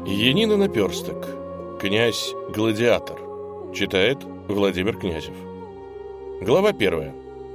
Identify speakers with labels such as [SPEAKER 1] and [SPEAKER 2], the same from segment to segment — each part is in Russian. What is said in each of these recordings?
[SPEAKER 1] Янина наперсток. Князь-гладиатор. Читает Владимир Князев. Глава 1.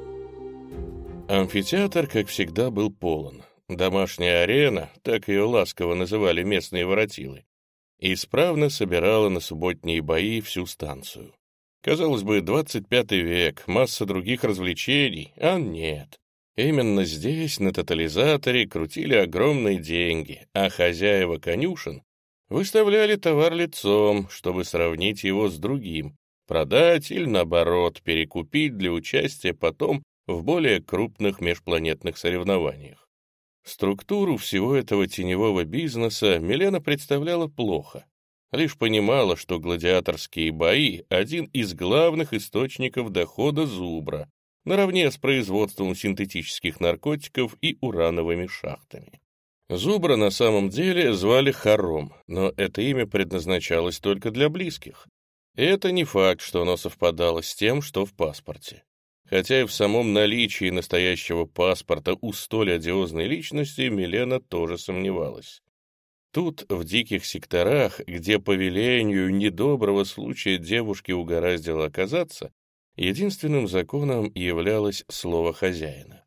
[SPEAKER 1] Амфитеатр, как всегда, был полон. Домашняя арена, так ее ласково называли местные воротилы, исправно собирала на субботние бои всю станцию. Казалось бы, 25 век, масса других развлечений, а нет. Именно здесь, на тотализаторе, крутили огромные деньги, а хозяева конюшен выставляли товар лицом, чтобы сравнить его с другим, продать или, наоборот, перекупить для участия потом в более крупных межпланетных соревнованиях. Структуру всего этого теневого бизнеса Милена представляла плохо. Лишь понимала, что гладиаторские бои — один из главных источников дохода Зубра, наравне с производством синтетических наркотиков и урановыми шахтами. Зубра на самом деле звали Хором, но это имя предназначалось только для близких. И это не факт, что оно совпадало с тем, что в паспорте. Хотя и в самом наличии настоящего паспорта у столь одиозной личности Милена тоже сомневалась. Тут, в диких секторах, где по велению недоброго случая девушке угораздило оказаться, единственным законом являлось слово хозяина.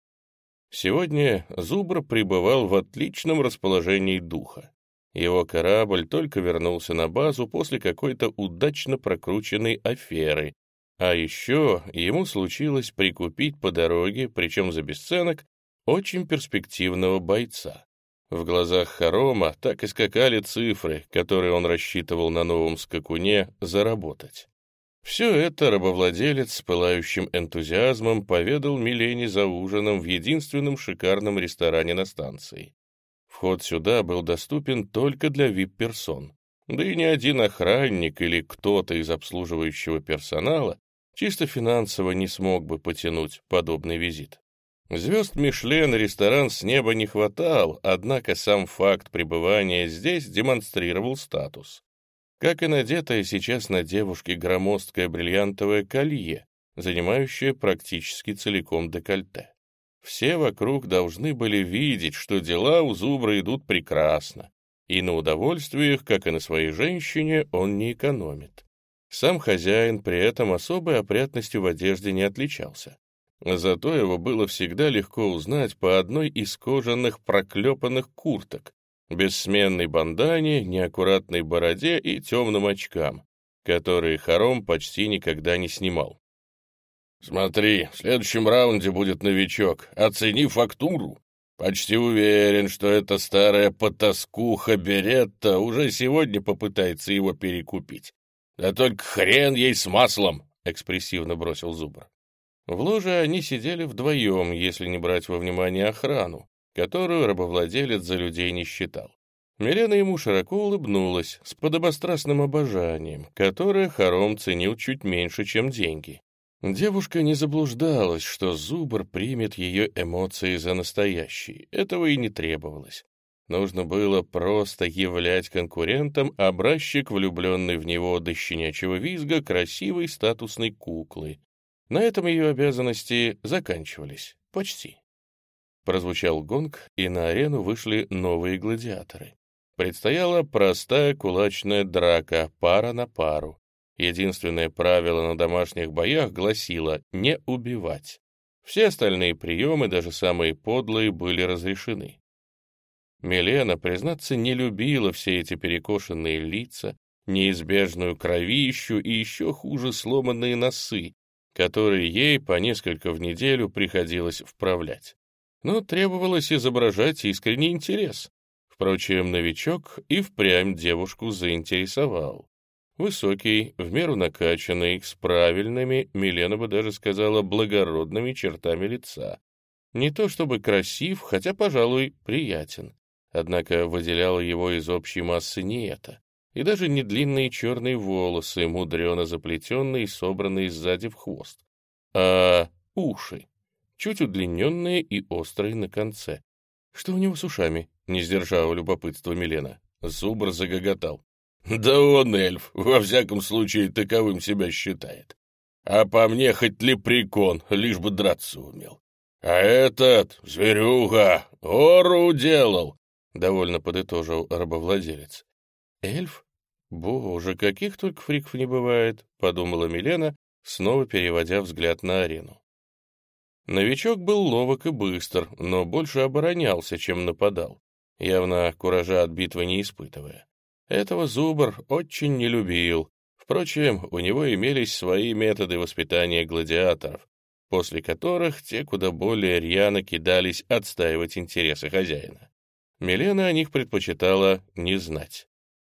[SPEAKER 1] Сегодня Зубр пребывал в отличном расположении духа. Его корабль только вернулся на базу после какой-то удачно прокрученной аферы, а еще ему случилось прикупить по дороге, причем за бесценок, очень перспективного бойца. В глазах Хорома так и скакали цифры, которые он рассчитывал на новом скакуне заработать. Все это рабовладелец с пылающим энтузиазмом поведал Милене за ужином в единственном шикарном ресторане на станции. Вход сюда был доступен только для вип-персон, да и ни один охранник или кто-то из обслуживающего персонала чисто финансово не смог бы потянуть подобный визит. Звезд Мишлен ресторан с неба не хватал, однако сам факт пребывания здесь демонстрировал статус. Как и надетое сейчас на девушке громоздкое бриллиантовое колье, занимающее практически целиком декольте. Все вокруг должны были видеть, что дела у Зубра идут прекрасно, и на удовольствиях, как и на своей женщине, он не экономит. Сам хозяин при этом особой опрятностью в одежде не отличался. Зато его было всегда легко узнать по одной из кожаных проклепанных курток, бессменной бандане, неаккуратной бороде и темным очкам, которые Хором почти никогда не снимал. «Смотри, в следующем раунде будет новичок. Оцени фактуру. Почти уверен, что эта старая потаскуха Беретта уже сегодня попытается его перекупить. Да только хрен ей с маслом!» — экспрессивно бросил Зубр. В ложе они сидели вдвоем, если не брать во внимание охрану, которую рабовладелец за людей не считал. Милена ему широко улыбнулась, с подобострастным обожанием, которое Хором ценил чуть меньше, чем деньги. Девушка не заблуждалась, что Зубр примет ее эмоции за настоящие. Этого и не требовалось. Нужно было просто являть конкурентам образчик, влюбленный в него до щенячьего визга, красивой статусной куклы. На этом ее обязанности заканчивались. Почти. Прозвучал гонг, и на арену вышли новые гладиаторы. Предстояла простая кулачная драка, пара на пару. Единственное правило на домашних боях гласило «не убивать». Все остальные приемы, даже самые подлые, были разрешены. Милена, признаться, не любила все эти перекошенные лица, неизбежную кровищу и еще хуже сломанные носы, которые ей по несколько в неделю приходилось вправлять. Но требовалось изображать искренний интерес. Впрочем, новичок и впрямь девушку заинтересовал. Высокий, в меру накачанный, с правильными, Милена бы даже сказала, благородными чертами лица. Не то чтобы красив, хотя, пожалуй, приятен. Однако выделяло его из общей массы не это. И даже не длинные черные волосы, мудрено заплетенные и собранные сзади в хвост, а уши, чуть удлиненные и острые на конце. Что у него с ушами? Не сдержала любопытства Милена. Зубр загоготал. Да он эльф, во всяком случае таковым себя считает. А по мне хоть лепрекон, лишь бы драться умел. А этот, зверюга, гору уделал, — довольно подытожил рабовладелец. эльф? Боже, каких только фриков не бывает, подумала Милена, снова переводя взгляд на арену. Новичок был ловок и быстр, но больше оборонялся, чем нападал, явно куража от битвы не испытывая. Этого Зубр очень не любил. Впрочем, у него имелись свои методы воспитания гладиаторов, после которых те куда более рьяно кидались отстаивать интересы хозяина. Милена о них предпочитала не знать.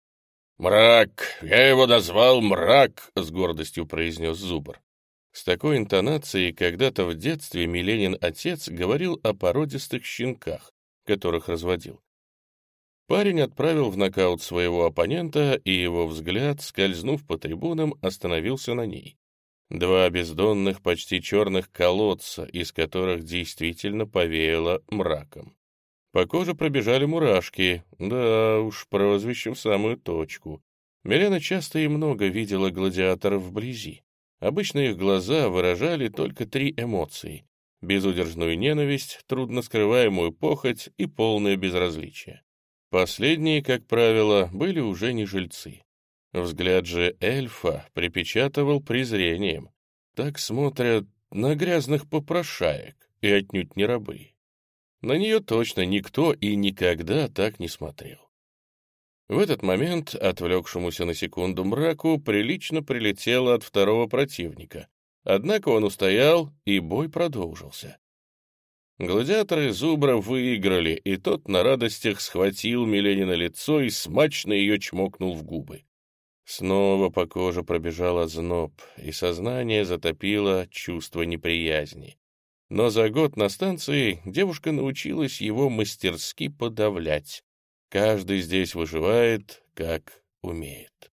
[SPEAKER 1] «Мрак! Я его назвал Мрак!» — с гордостью произнес Зубр. С такой интонацией когда-то в детстве Миленин отец говорил о породистых щенках, которых разводил. Парень отправил в нокаут своего оппонента, и его взгляд, скользнув по трибунам, остановился на ней. Два бездонных, почти черных колодца, из которых действительно повеяло мраком. По коже пробежали мурашки, да уж, прозвище в самую точку. Милена часто и много видела гладиаторов вблизи. Обычно их глаза выражали только три эмоции — безудержную ненависть, трудно скрываемую похоть и полное безразличие. Последние, как правило, были уже не жильцы. Взгляд же эльфа припечатывал презрением. Так смотрят на грязных попрошаек, и отнюдь не рабы. На нее точно никто и никогда так не смотрел. В этот момент, отвлекшемуся на секунду мраку, прилично прилетело от второго противника. Однако он устоял, и бой продолжился. Гладиаторы Зубра выиграли, и тот на радостях схватил Миленина лицо и смачно ее чмокнул в губы. Снова по коже пробежал озноб, и сознание затопило чувство неприязни. Но за год на станции девушка научилась его мастерски подавлять. Каждый здесь выживает, как умеет.